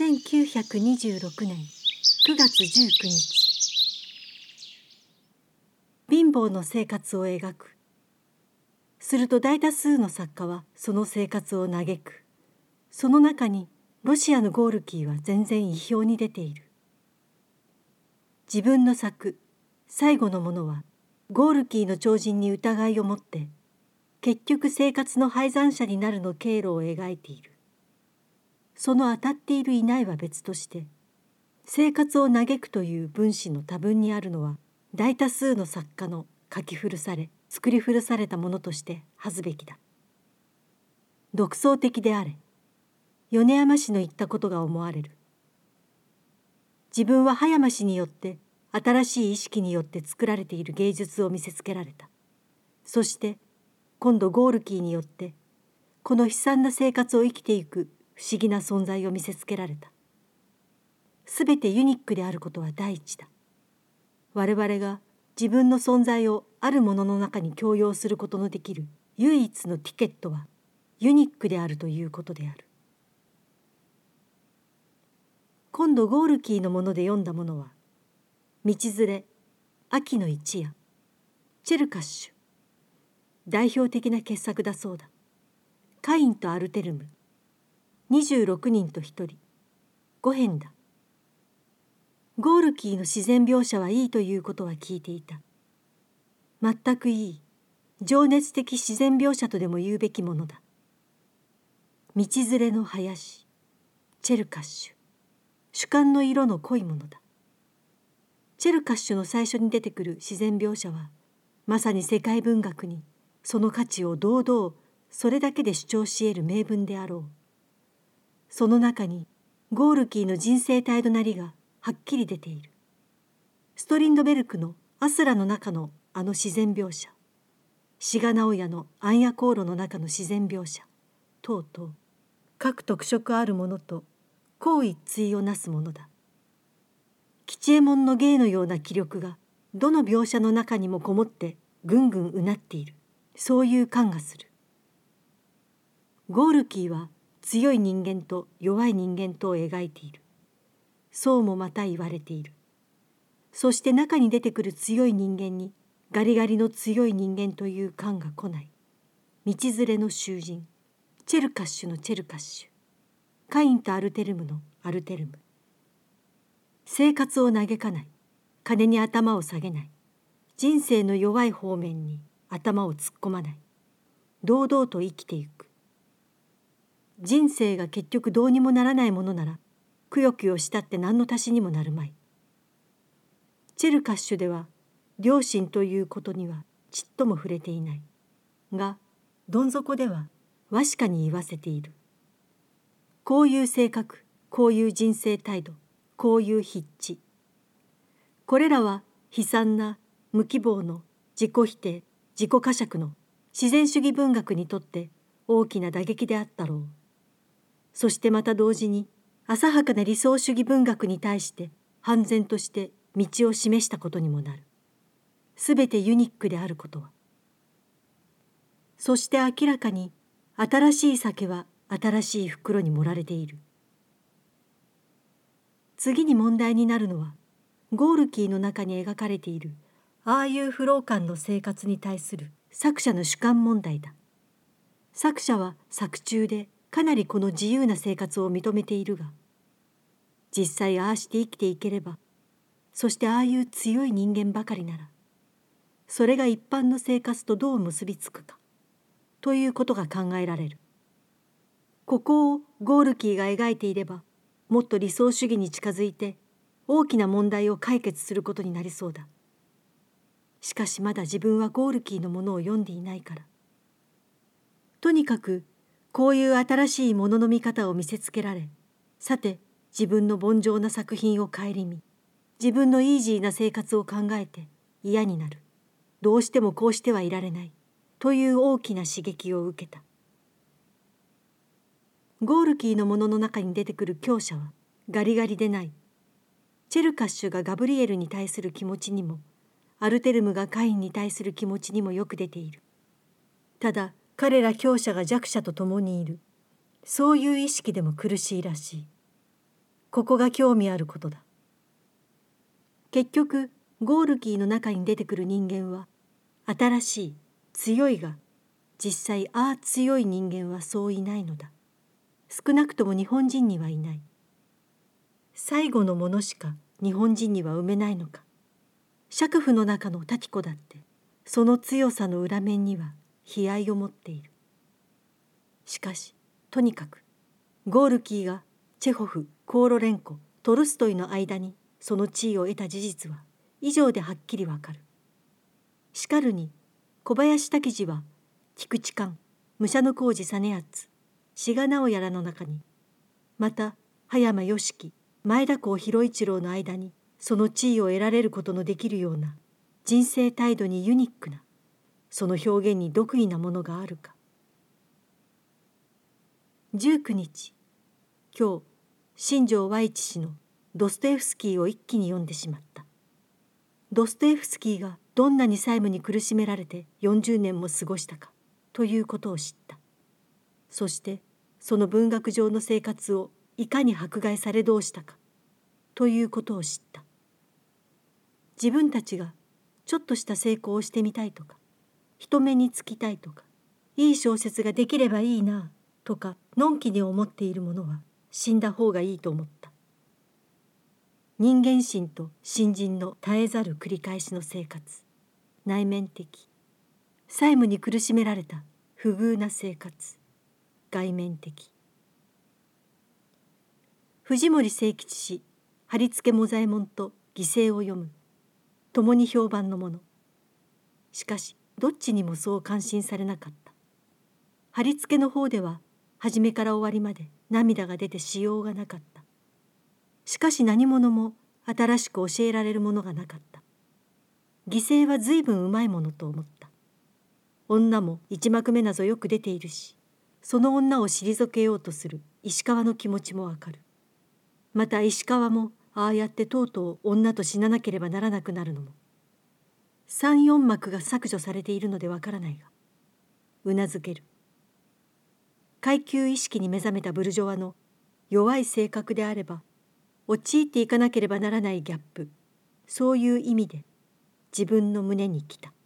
1926年9月19日。貧乏の生活を描く。すると大多数の作家はその生活を嘆く。その中にロシアのゴールキーは全然意表に出ている。自分の作最後のものはゴールキーの超人に疑いを持って結局生活の敗残者になるの経路を描いている。その当たっているいないは別として生活を嘆くという分子の多分にあるのは大多数の作家の書き古され作り古されたものとして恥ずべきだ。独創的であれ。米山氏の言ったことが思われる。自分は葉山氏によって新しい意識によって作られている芸術を見せつけられた。そして今度ゴールキーによってこの悲惨な生活を生きていく不思議な存在を見せつけられた。すべてユニックであることは第一だ。我々が自分の存在をあるものの中に強要することのできる唯一のティケットはユニックであるということである。今度ゴールキーのもので読んだものは道連れ、秋の一夜、チェルカッシュ、代表的な傑作だそうだ。カインとアルテルム、26人と1人、5編だ。ゴールキーの自然描写はいいということは聞いていた。全くいい、情熱的自然描写とでも言うべきものだ。道連れの林、チェルカッシュ、主観の色の濃いものだ。チェルカッシュの最初に出てくる自然描写はまさに世界文学にその価値を堂々それだけで主張し得る名文であろう。その中にゴールキーの人生態度なりがはっきり出ている。ストリンドベルクのアスラの中のあの自然描写、志賀直哉の暗夜航路の中の自然描写等々、各特色あるものと好一対をなすものだ。吉右衛門の芸のような気力がどの描写の中にもこもってぐんぐんうなっている。そういう感がする。ゴールキーは強い人間と弱い人間とを描いている。そうもまた言われている。そして中に出てくる強い人間にガリガリの強い人間という感が来ない。道連れの囚人、チェルカッシュのチェルカッシュ、カインとアルテルムのアルテルム。生活を嘆かない、金に頭を下げない、人生の弱い方面に頭を突っ込まない、堂々と生きていく。人生が結局どうにもならないものならくよくよしたって何の足しにもなるまい。チェルカッシュでは良心ということにはちっとも触れていないが、どん底では確かに言わせている。こういう性格、こういう人生態度、こういう筆致、これらは悲惨な無希望の自己否定、自己呵責の自然主義文学にとって大きな打撃であったろう。そしてまた同時に浅はかな理想主義文学に対して判然として道を示したことにもなる。すべてユニックであることは。そして明らかに新しい酒は新しい袋に盛られている。次に問題になるのはゴールキーの中に描かれているああいう不老感の生活に対する作者の主観問題だ。作者は作中でかなりこの自由な生活を認めているが、実際ああして生きていければ、そしてああいう強い人間ばかりなら、それが一般の生活とどう結びつくかということが考えられる。ここをゴールキーが描いていれば、もっと理想主義に近づいて大きな問題を解決することになりそうだ。しかしまだ自分はゴールキーのものを読んでいないから。とにかくこういう新しいものの見方を見せつけられ、さて自分の凡庸な作品を顧み、自分のイージーな生活を考えて嫌になる。どうしてもこうしてはいられないという大きな刺激を受けた。ゴールキーのものの中に出てくる強者はガリガリでない。チェルカッシュがガブリエルに対する気持ちにも、アルテルムがカインに対する気持ちにもよく出ている。ただ彼ら強者が弱者と共にいる。そういう意識でも苦しいらしい。 ここが興味あることだ。結局ゴールキーの中に出てくる人間は新しい強いが、実際強い人間はそういないのだ。少なくとも日本人にはいない。最後のものしか日本人には埋めないのか。釈府の中の滝子だってその強さの裏面には悲哀を持っている。しかしとにかくゴールキーがチェホフ、コーロレンコ、トルストイの間にその地位を得た事実は以上ではっきりわかる。しかるに小林滝次は菊池寛、武者小路実篤、志賀直哉らの中に、また葉山良樹、前田公広一郎の間にその地位を得られることのできるような人生態度にユニックな、その表現に独異なものがあるか。19日、今日新庄和一氏のドストエフスキーを一気に読んでしまった。ドストエフスキーがどんなに債務に苦しめられて40年も過ごしたかということを知った。そしてその文学上の生活をいかに迫害されどうしたかということを知った。自分たちがちょっとした成功をしてみたいとか、人目につきたいとか、いい小説ができればいいなとかのんきに思っている者は死んだ方がいいと思った。人間心と新人の絶えざる繰り返しの生活、内面的、債務に苦しめられた不遇な生活、外面的。藤森清吉氏、貼り付け茂左衛門と犠牲を読む、共に評判のもの。しかしどっちにもそう感心されなかった。貼り付けの方では初めから終わりまで涙が出てしようがなかった。しかし何者も新しく教えられるものがなかった。犠牲は随分うまいものと思った。女も一幕目なぞよく出ているし、その女を退けようとする石川の気持ちもわかる。また石川もああやってとうとう女と死ななければならなくなるのも、3、4幕が削除されているのでわからないが、うなずける。階級意識に目覚めたブルジョワの弱い性格であれば陥っていかなければならないギャップ、そういう意味で自分の胸に来た。